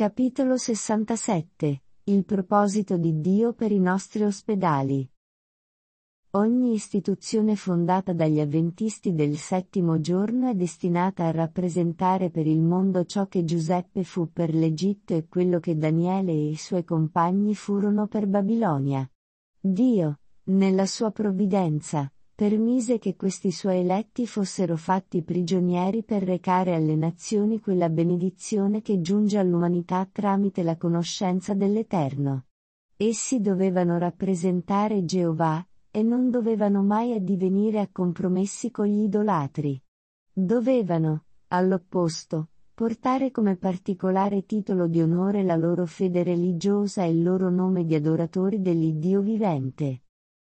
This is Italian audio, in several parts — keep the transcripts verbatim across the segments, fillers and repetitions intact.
Capitolo sessantasette. Il proposito di Dio per i nostri ospedali. Ogni istituzione fondata dagli avventisti del settimo giorno è destinata a rappresentare per il mondo ciò che Giuseppe fu per l'Egitto e quello che Daniele e i suoi compagni furono per Babilonia. Dio, nella sua provvidenza, permise che questi suoi eletti fossero fatti prigionieri per recare alle nazioni quella benedizione che giunge all'umanità tramite la conoscenza dell'Eterno. Essi dovevano rappresentare Geova, e non dovevano mai addivenire a compromessi con gli idolatri. Dovevano, all'opposto, portare come particolare titolo di onore la loro fede religiosa e il loro nome di adoratori dell'Iddio vivente.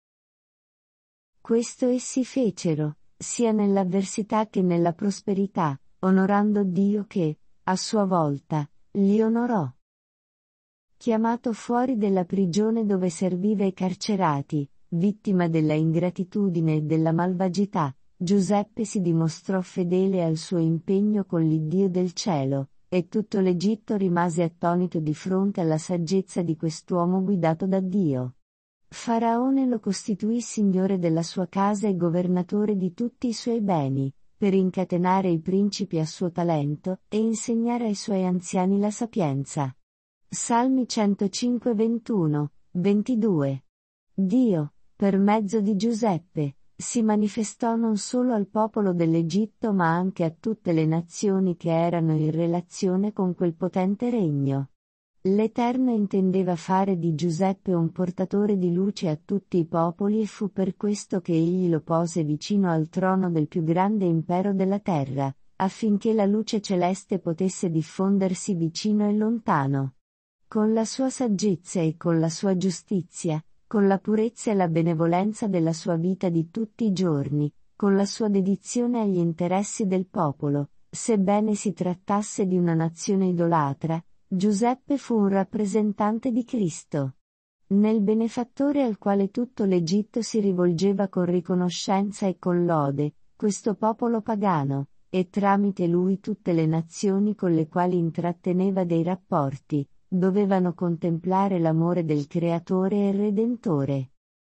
Questo essi fecero, sia nell'avversità che nella prosperità, onorando Dio che, a sua volta, li onorò. Chiamato fuori della prigione dove serviva i carcerati, vittima della ingratitudine e della malvagità, Giuseppe si dimostrò fedele al suo impegno con l'Iddio del cielo, e tutto l'Egitto rimase attonito di fronte alla saggezza di quest'uomo guidato da Dio. Faraone lo costituì signore della sua casa e governatore di tutti i suoi beni, per incatenare i principi a suo talento, e insegnare ai suoi anziani la sapienza. Salmi centocinque ventuno, ventidue. Dio, per mezzo di Giuseppe, si manifestò non solo al popolo dell'Egitto ma anche a tutte le nazioni che erano in relazione con quel potente regno. L'Eterno intendeva fare di Giuseppe un portatore di luce a tutti i popoli e fu per questo che egli lo pose vicino al trono del più grande impero della terra, affinché la luce celeste potesse diffondersi vicino e lontano. Con la sua saggezza e con la sua giustizia, con la purezza e la benevolenza della sua vita di tutti i giorni, con la sua dedizione agli interessi del popolo, sebbene si trattasse di una nazione idolatra, Giuseppe fu un rappresentante di Cristo. Nel benefattore al quale tutto l'Egitto si rivolgeva con riconoscenza e con lode, questo popolo pagano, e tramite lui tutte le nazioni con le quali intratteneva dei rapporti, dovevano contemplare l'amore del Creatore e Redentore.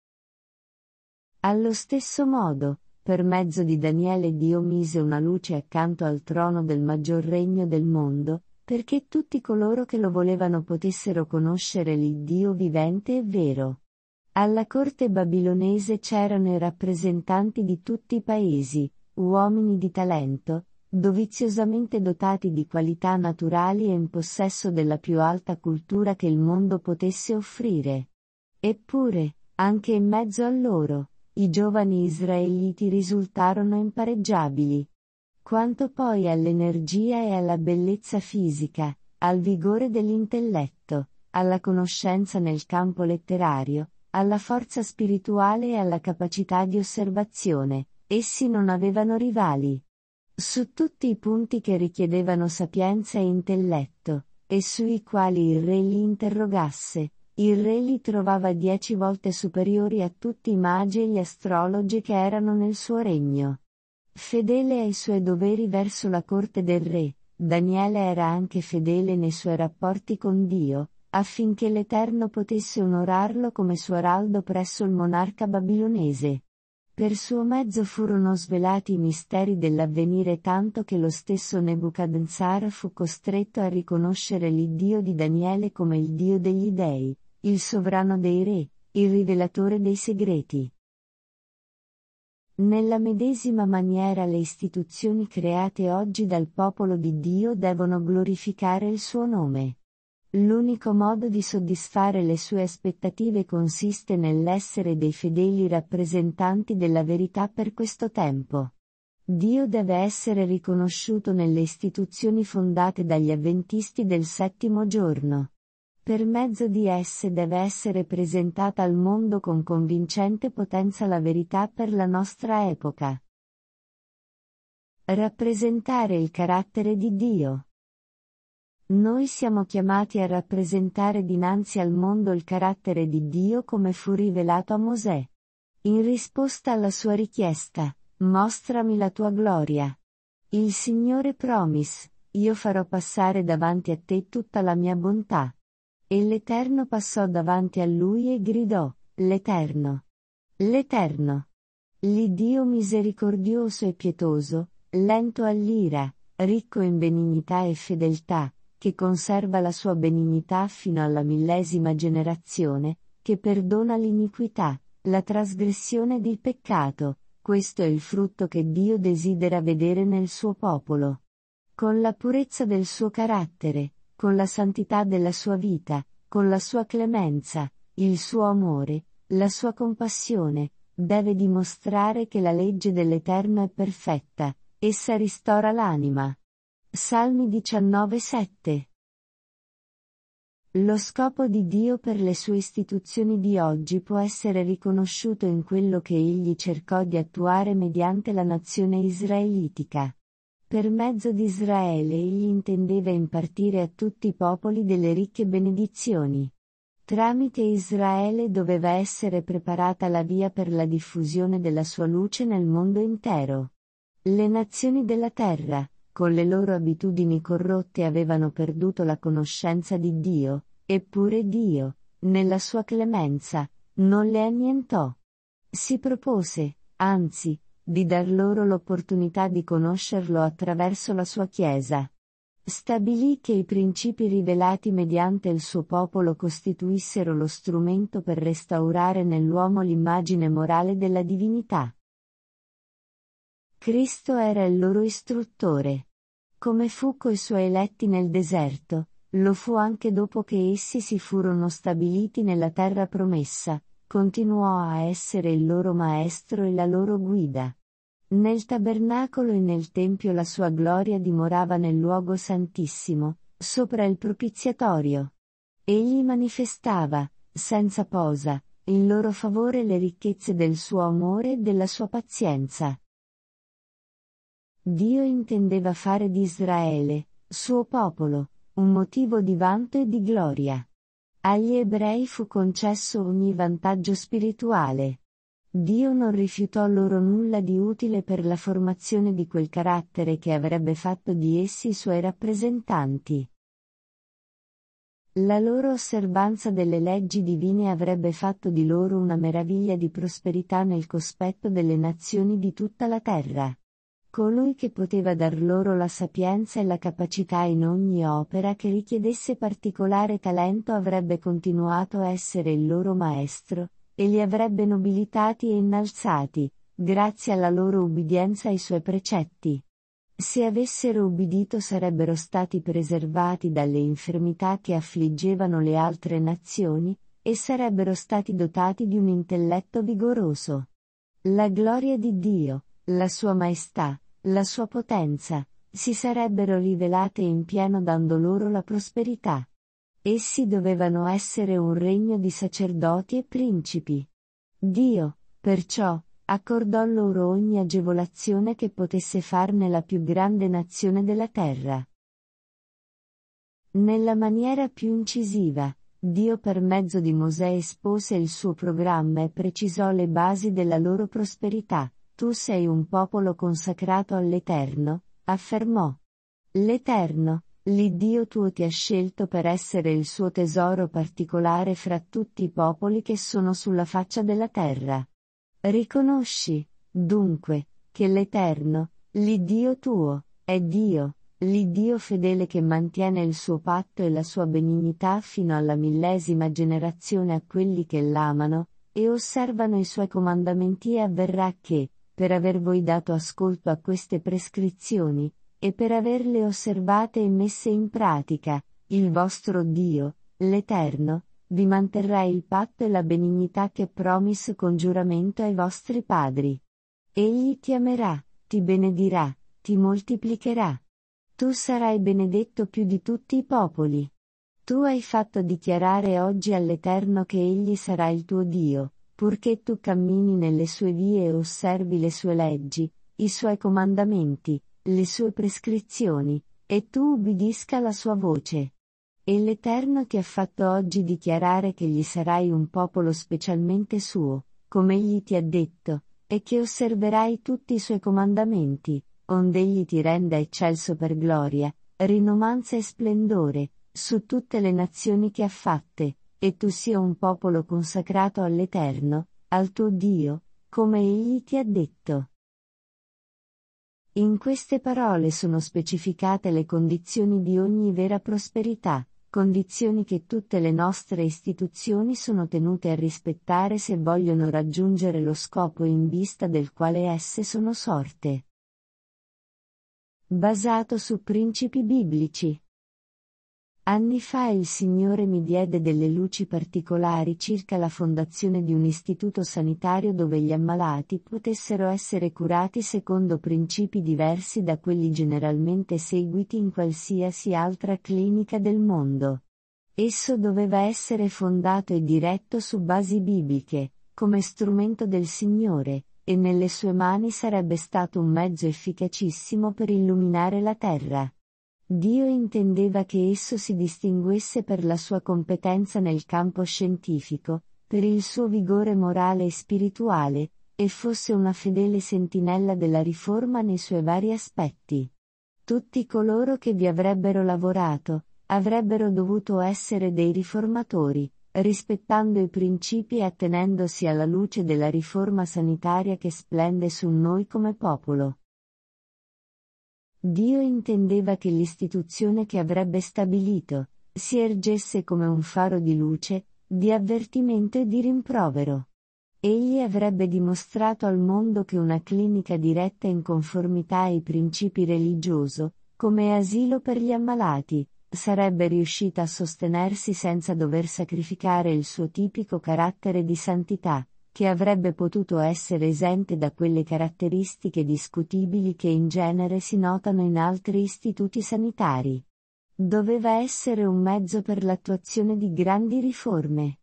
Allo stesso modo, per mezzo di Daniele Dio mise una luce accanto al trono del maggior regno del mondo, perché tutti coloro che lo volevano potessero conoscere l'Iddio vivente e vero. Alla corte babilonese c'erano i rappresentanti di tutti i paesi, uomini di talento, doviziosamente dotati di qualità naturali e in possesso della più alta cultura che il mondo potesse offrire. Eppure, anche in mezzo a loro, i giovani israeliti risultarono impareggiabili. Quanto poi all'energia e alla bellezza fisica, al vigore dell'intelletto, alla conoscenza nel campo letterario, alla forza spirituale e alla capacità di osservazione, essi non avevano rivali. Su tutti i punti che richiedevano sapienza e intelletto, e sui quali il re li interrogasse, il re li trovava dieci volte superiori a tutti i magi e gli astrologi che erano nel suo regno. Fedele ai suoi doveri verso la corte del re, Daniele era anche fedele nei suoi rapporti con Dio, affinché l'Eterno potesse onorarlo come suo araldo presso il monarca babilonese. Per suo mezzo furono svelati i misteri dell'avvenire tanto che lo stesso Nebuchadnezzar fu costretto a riconoscere l'Iddio di Daniele come il Dio degli dei, il sovrano dei re, il rivelatore dei segreti. Nella medesima maniera le istituzioni create oggi dal popolo di Dio devono glorificare il suo nome. L'unico modo di soddisfare le sue aspettative consiste nell'essere dei fedeli rappresentanti della verità per questo tempo. Dio deve essere riconosciuto nelle istituzioni fondate dagli avventisti del settimo giorno. Per mezzo di esse deve essere presentata al mondo con convincente potenza la verità per la nostra epoca. Rappresentare il carattere di Dio. Noi siamo chiamati a rappresentare dinanzi al mondo il carattere di Dio come fu rivelato a Mosè. In risposta alla sua richiesta, mostrami la tua gloria. Il Signore promise, io farò passare davanti a te tutta la mia bontà. E l'Eterno passò davanti a lui e gridò, l'Eterno. L'Eterno. L'Iddio misericordioso e pietoso, lento all'ira, ricco in benignità e fedeltà, che conserva la sua benignità fino alla millesima generazione, che perdona l'iniquità, la trasgressione ed il peccato, questo è il frutto che Dio desidera vedere nel suo popolo. Con la purezza del suo carattere, con la santità della sua vita, con la sua clemenza, il suo amore, la sua compassione, deve dimostrare che la legge dell'Eterno è perfetta, essa ristora l'anima. Salmi diciannove sette. Lo scopo di Dio per le sue istituzioni di oggi può essere riconosciuto in quello che egli cercò di attuare mediante la nazione israelitica. Per mezzo di Israele egli intendeva impartire a tutti i popoli delle ricche benedizioni. Tramite Israele doveva essere preparata la via per la diffusione della sua luce nel mondo intero. Le nazioni della terra, con le loro abitudini corrotte, avevano perduto la conoscenza di Dio, eppure Dio, nella sua clemenza, non le annientò. Si propose, anzi, di dar loro l'opportunità di conoscerlo attraverso la sua Chiesa. Stabilì che i principi rivelati mediante il suo popolo costituissero lo strumento per restaurare nell'uomo l'immagine morale della divinità. Cristo era il loro istruttore. Come fu coi suoi eletti nel deserto, lo fu anche dopo che essi si furono stabiliti nella terra promessa, continuò a essere il loro maestro e la loro guida. Nel tabernacolo e nel tempio la sua gloria dimorava nel luogo santissimo, sopra il propiziatorio. Egli manifestava, senza posa, in loro favore le ricchezze del suo amore e della sua pazienza. Dio intendeva fare di Israele, suo popolo, un motivo di vanto e di gloria. Agli ebrei fu concesso ogni vantaggio spirituale. Dio non rifiutò loro nulla di utile per la formazione di quel carattere che avrebbe fatto di essi i suoi rappresentanti. La loro osservanza delle leggi divine avrebbe fatto di loro una meraviglia di prosperità nel cospetto delle nazioni di tutta la terra. Colui che poteva dar loro la sapienza e la capacità in ogni opera che richiedesse particolare talento avrebbe continuato a essere il loro maestro, e li avrebbe nobilitati e innalzati, grazie alla loro ubbidienza ai suoi precetti. Se avessero ubbidito sarebbero stati preservati dalle infermità che affliggevano le altre nazioni, e sarebbero stati dotati di un intelletto vigoroso. La gloria di Dio, la sua maestà, la sua potenza, si sarebbero rivelate in pieno dando loro la prosperità. Essi dovevano essere un regno di sacerdoti e principi. Dio, perciò, accordò loro ogni agevolazione che potesse farne la più grande nazione della terra. Nella maniera più incisiva, Dio per mezzo di Mosè espose il suo programma e precisò le basi della loro prosperità. Tu sei un popolo consacrato all'Eterno, affermò. L'Eterno, l'Iddio tuo ti ha scelto per essere il suo tesoro particolare fra tutti i popoli che sono sulla faccia della terra. Riconosci, dunque, che l'Eterno, l'Iddio tuo, è Dio, l'Iddio fedele che mantiene il suo patto e la sua benignità fino alla millesima generazione a quelli che l'amano, e osservano i suoi comandamenti, e avverrà che, per aver voi dato ascolto a queste prescrizioni, e per averle osservate e messe in pratica, il vostro Dio, l'Eterno, vi manterrà il patto e la benignità che promise con giuramento ai vostri padri. Egli ti amerà, ti benedirà, ti moltiplicherà. Tu sarai benedetto più di tutti i popoli. Tu hai fatto dichiarare oggi all'Eterno che Egli sarà il tuo Dio, purché tu cammini nelle sue vie e osservi le sue leggi, i suoi comandamenti, le sue prescrizioni, e tu ubbidisca la sua voce. E l'Eterno ti ha fatto oggi dichiarare che gli sarai un popolo specialmente suo, come egli ti ha detto, e che osserverai tutti i suoi comandamenti, ond'egli ti renda eccelso per gloria, rinomanza e splendore, su tutte le nazioni che ha fatte, e tu sia un popolo consacrato all'Eterno, al tuo Dio, come Egli ti ha detto. In queste parole sono specificate le condizioni di ogni vera prosperità, condizioni che tutte le nostre istituzioni sono tenute a rispettare se vogliono raggiungere lo scopo in vista del quale esse sono sorte. Basato su principi biblici. Anni fa il Signore mi diede delle luci particolari circa la fondazione di un istituto sanitario dove gli ammalati potessero essere curati secondo principi diversi da quelli generalmente seguiti in qualsiasi altra clinica del mondo. Esso doveva essere fondato e diretto su basi bibliche, come strumento del Signore, e nelle sue mani sarebbe stato un mezzo efficacissimo per illuminare la terra. Dio intendeva che esso si distinguesse per la sua competenza nel campo scientifico, per il suo vigore morale e spirituale, e fosse una fedele sentinella della riforma nei suoi vari aspetti. Tutti coloro che vi avrebbero lavorato, avrebbero dovuto essere dei riformatori, rispettando i principi e attenendosi alla luce della riforma sanitaria che splende su noi come popolo. Dio intendeva che l'istituzione che avrebbe stabilito, si ergesse come un faro di luce, di avvertimento e di rimprovero. Egli avrebbe dimostrato al mondo che una clinica diretta in conformità ai principi religioso, come asilo per gli ammalati, sarebbe riuscita a sostenersi senza dover sacrificare il suo tipico carattere di santità, che avrebbe potuto essere esente da quelle caratteristiche discutibili che in genere si notano in altri istituti sanitari. Doveva essere un mezzo per l'attuazione di grandi riforme.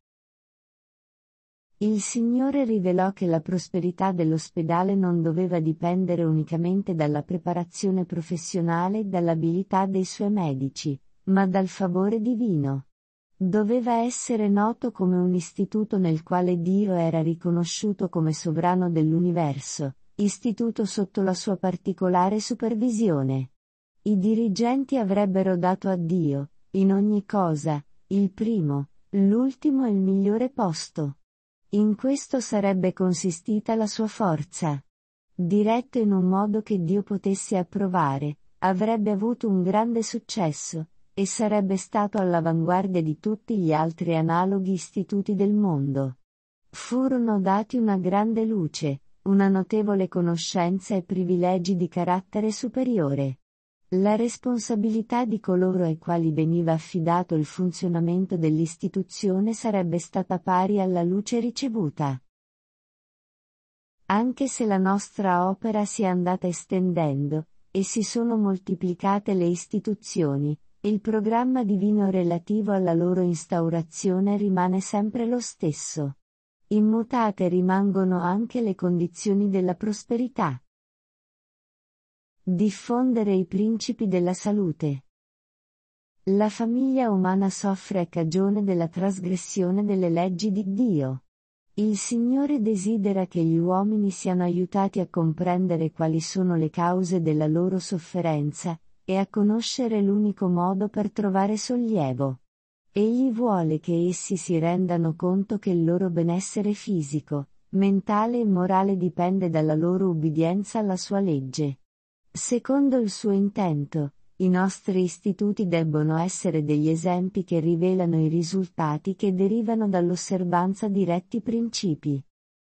Il Signore rivelò che la prosperità dell'ospedale non doveva dipendere unicamente dalla preparazione professionale e dall'abilità dei suoi medici, ma dal favore divino. Doveva essere noto come un istituto nel quale Dio era riconosciuto come sovrano dell'universo, istituto sotto la sua particolare supervisione. I dirigenti avrebbero dato a Dio, in ogni cosa, il primo, l'ultimo e il migliore posto. In questo sarebbe consistita la sua forza. Diretto in un modo che Dio potesse approvare, avrebbe avuto un grande successo, e sarebbe stato all'avanguardia di tutti gli altri analoghi istituti del mondo. Furono dati una grande luce, una notevole conoscenza e privilegi di carattere superiore. La responsabilità di coloro ai quali veniva affidato il funzionamento dell'istituzione sarebbe stata pari alla luce ricevuta. Anche se la nostra opera si è andata estendendo, e si sono moltiplicate le istituzioni, il programma divino relativo alla loro instaurazione rimane sempre lo stesso. Immutate rimangono anche le condizioni della prosperità. Diffondere i principi della salute. La famiglia umana soffre a cagione della trasgressione delle leggi di Dio. Il Signore desidera che gli uomini siano aiutati a comprendere quali sono le cause della loro sofferenza, e a conoscere l'unico modo per trovare sollievo. Egli vuole che essi si rendano conto che il loro benessere fisico, mentale e morale dipende dalla loro ubbidienza alla sua legge. Secondo il suo intento, i nostri istituti debbono essere degli esempi che rivelano i risultati che derivano dall'osservanza di retti principi.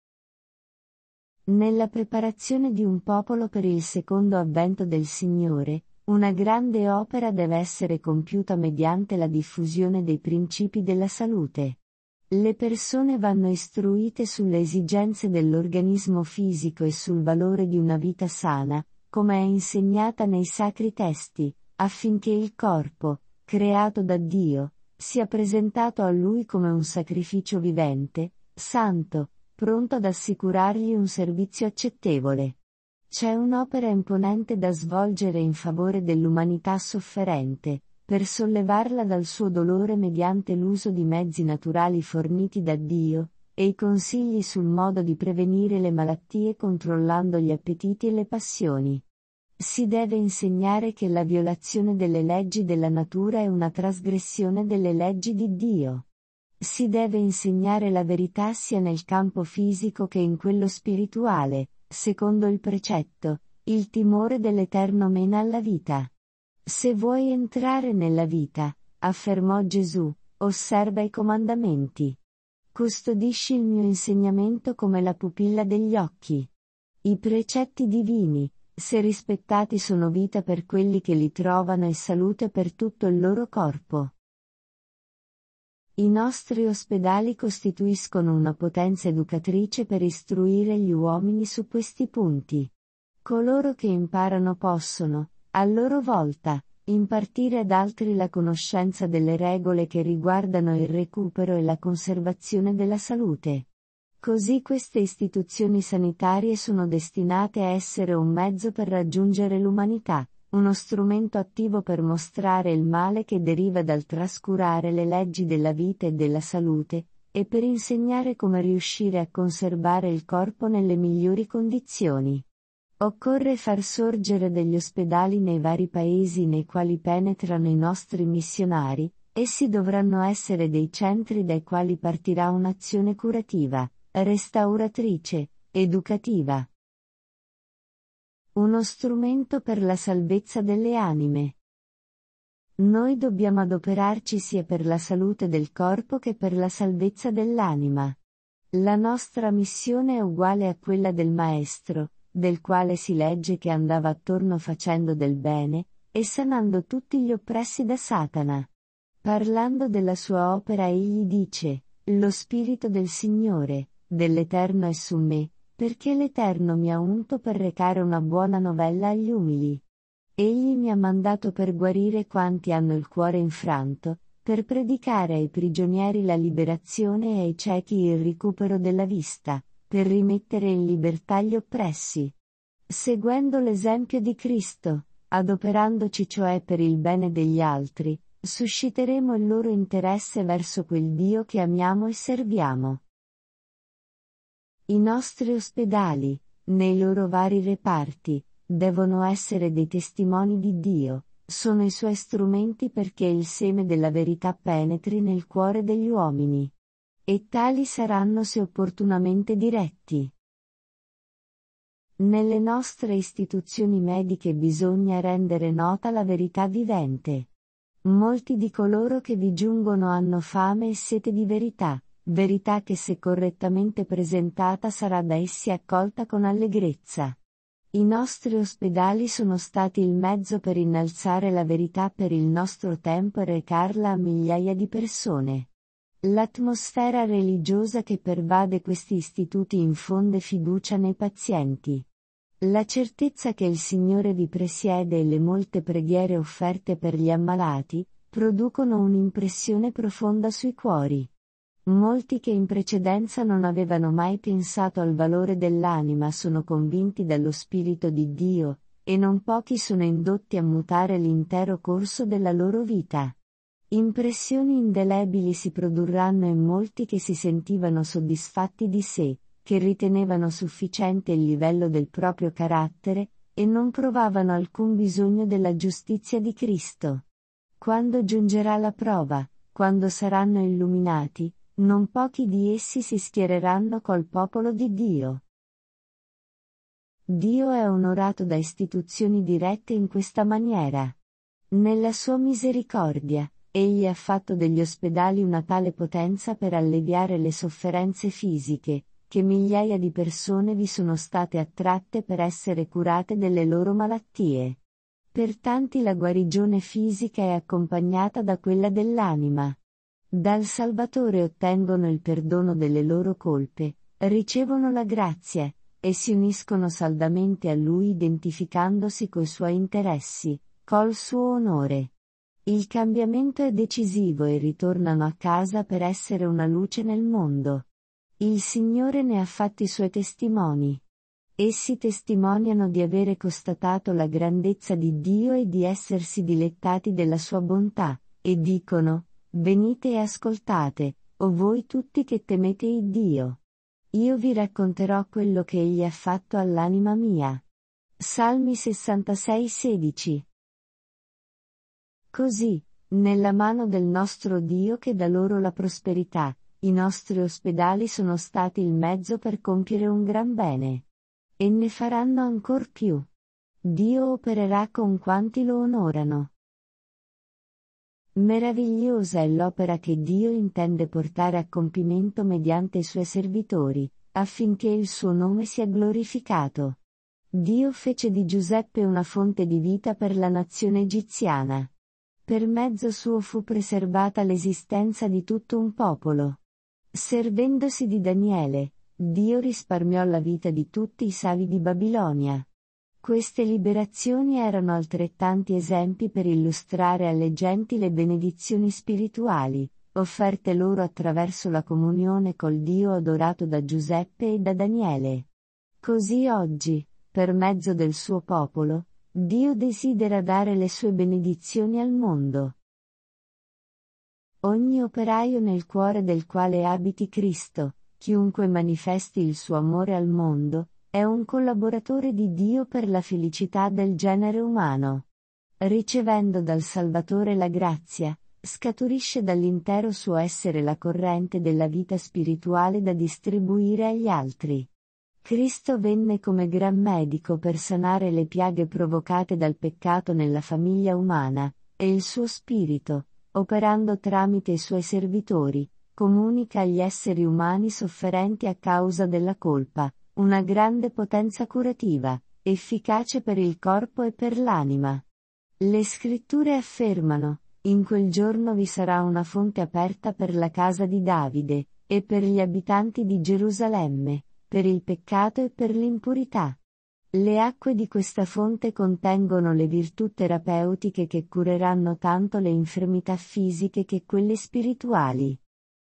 Nella preparazione di un popolo per il secondo avvento del Signore, una grande opera deve essere compiuta mediante la diffusione dei principi della salute. Le persone vanno istruite sulle esigenze dell'organismo fisico e sul valore di una vita sana, come è insegnata nei sacri testi, affinché il corpo, creato da Dio, sia presentato a Lui come un sacrificio vivente, santo, pronto ad assicurargli un servizio accettevole. C'è un'opera imponente da svolgere in favore dell'umanità sofferente, per sollevarla dal suo dolore mediante l'uso di mezzi naturali forniti da Dio, e i consigli sul modo di prevenire le malattie controllando gli appetiti e le passioni. Si deve insegnare che la violazione delle leggi della natura è una trasgressione delle leggi di Dio. Si deve insegnare la verità sia nel campo fisico che in quello spirituale, secondo il precetto, il timore dell'Eterno mena alla vita. Se vuoi entrare nella vita, affermò Gesù, osserva i comandamenti. Custodisci il mio insegnamento come la pupilla degli occhi. I precetti divini, se rispettati, sono vita per quelli che li trovano e salute per tutto il loro corpo. I nostri ospedali costituiscono una potenza educatrice per istruire gli uomini su questi punti. Coloro che imparano possono, a loro volta, impartire ad altri la conoscenza delle regole che riguardano il recupero e la conservazione della salute. Così queste istituzioni sanitarie sono destinate a essere un mezzo per raggiungere l'umanità, uno strumento attivo per mostrare il male che deriva dal trascurare le leggi della vita e della salute, e per insegnare come riuscire a conservare il corpo nelle migliori condizioni. Occorre far sorgere degli ospedali nei vari paesi nei quali penetrano i nostri missionari, essi dovranno essere dei centri dai quali partirà un'azione curativa, restauratrice, educativa. Uno strumento per la salvezza delle anime. Noi dobbiamo adoperarci sia per la salute del corpo che per la salvezza dell'anima. La nostra missione è uguale a quella del Maestro, del quale si legge che andava attorno facendo del bene, e sanando tutti gli oppressi da Satana. Parlando della sua opera egli dice, «Lo Spirito del Signore, dell'Eterno è su me, perché l'Eterno mi ha unto per recare una buona novella agli umili. Egli mi ha mandato per guarire quanti hanno il cuore infranto, per predicare ai prigionieri la liberazione e ai ciechi il recupero della vista, per rimettere in libertà gli oppressi». Seguendo l'esempio di Cristo, adoperandoci cioè per il bene degli altri, susciteremo il loro interesse verso quel Dio che amiamo e serviamo. I nostri ospedali, nei loro vari reparti, devono essere dei testimoni di Dio, sono i suoi strumenti perché il seme della verità penetri nel cuore degli uomini. E tali saranno se opportunamente diretti. Nelle nostre istituzioni mediche bisogna rendere nota la verità vivente. Molti di coloro che vi giungono hanno fame e sete di verità, verità che se correttamente presentata sarà da essi accolta con allegrezza. I nostri ospedali sono stati il mezzo per innalzare la verità per il nostro tempo e recarla a migliaia di persone. L'atmosfera religiosa che pervade questi istituti infonde fiducia nei pazienti. La certezza che il Signore vi presiede e le molte preghiere offerte per gli ammalati, producono un'impressione profonda sui cuori. Molti che in precedenza non avevano mai pensato al valore dell'anima sono convinti dallo Spirito di Dio, e non pochi sono indotti a mutare l'intero corso della loro vita. Impressioni indelebili si produrranno in molti che si sentivano soddisfatti di sé, che ritenevano sufficiente il livello del proprio carattere, e non provavano alcun bisogno della giustizia di Cristo. Quando giungerà la prova, quando saranno illuminati, non pochi di essi si schiereranno col popolo di Dio. Dio è onorato da istituzioni dirette in questa maniera. Nella sua misericordia, Egli ha fatto degli ospedali una tale potenza per alleviare le sofferenze fisiche, che migliaia di persone vi sono state attratte per essere curate delle loro malattie. Per tanti la guarigione fisica è accompagnata da quella dell'anima. Dal Salvatore ottengono il perdono delle loro colpe, ricevono la grazia, e si uniscono saldamente a Lui identificandosi coi suoi interessi, col suo onore. Il cambiamento è decisivo e ritornano a casa per essere una luce nel mondo. Il Signore ne ha fatti i suoi testimoni. Essi testimoniano di avere constatato la grandezza di Dio e di essersi dilettati della sua bontà, e dicono, venite e ascoltate, o voi tutti che temete il Dio. Io vi racconterò quello che Egli ha fatto all'anima mia. Salmi sessantasei sedici. Così, nella mano del nostro Dio che dà loro la prosperità, i nostri ospedali sono stati il mezzo per compiere un gran bene. E ne faranno ancor più. Dio opererà con quanti lo onorano. Meravigliosa è l'opera che Dio intende portare a compimento mediante i suoi servitori, affinché il suo nome sia glorificato. Dio fece di Giuseppe una fonte di vita per la nazione egiziana. Per mezzo suo fu preservata l'esistenza di tutto un popolo. Servendosi di Daniele, Dio risparmiò la vita di tutti i savi di Babilonia. Queste liberazioni erano altrettanti esempi per illustrare alle genti le benedizioni spirituali, offerte loro attraverso la comunione col Dio adorato da Giuseppe e da Daniele. Così oggi, per mezzo del suo popolo, Dio desidera dare le sue benedizioni al mondo. Ogni operaio nel cuore del quale abiti Cristo, chiunque manifesti il suo amore al mondo, è un collaboratore di Dio per la felicità del genere umano. Ricevendo dal Salvatore la grazia, scaturisce dall'intero suo essere la corrente della vita spirituale da distribuire agli altri. Cristo venne come gran medico per sanare le piaghe provocate dal peccato nella famiglia umana, e il suo spirito, operando tramite i suoi servitori, comunica agli esseri umani sofferenti a causa della colpa, una grande potenza curativa, efficace per il corpo e per l'anima. Le scritture affermano, in quel giorno vi sarà una fonte aperta per la casa di Davide, e per gli abitanti di Gerusalemme, per il peccato e per l'impurità. Le acque di questa fonte contengono le virtù terapeutiche che cureranno tanto le infermità fisiche che quelle spirituali.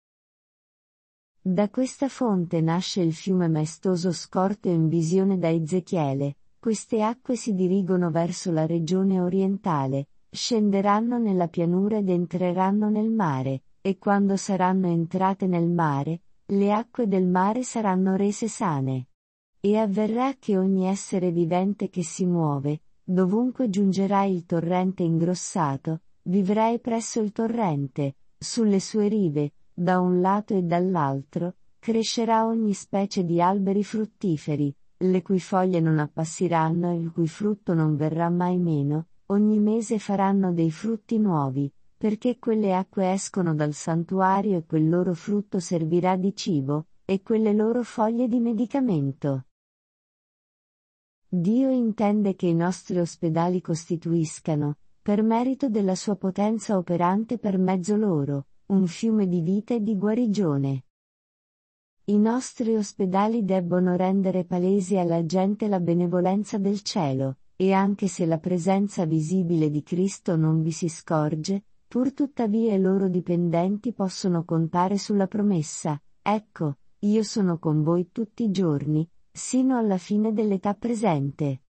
Da questa fonte nasce il fiume maestoso scorto in visione da Ezechiele. Queste acque si dirigono verso la regione orientale, scenderanno nella pianura ed entreranno nel mare, e quando saranno entrate nel mare, le acque del mare saranno rese sane. E avverrà che ogni essere vivente che si muove, dovunque giungerà il torrente ingrossato, vivrai presso il torrente, sulle sue rive, da un lato e dall'altro, crescerà ogni specie di alberi fruttiferi, le cui foglie non appassiranno e il cui frutto non verrà mai meno, ogni mese faranno dei frutti nuovi, perché quelle acque escono dal santuario e quel loro frutto servirà di cibo, e quelle loro foglie di medicamento. Dio intende che i nostri ospedali costituiscano, per merito della sua potenza operante per mezzo loro, un fiume di vita e di guarigione. I nostri ospedali debbono rendere palese alla gente la benevolenza del cielo, e anche se la presenza visibile di Cristo non vi si scorge, pur tuttavia i loro dipendenti possono contare sulla promessa: ecco, io sono con voi tutti i giorni, sino alla fine dell'età presente.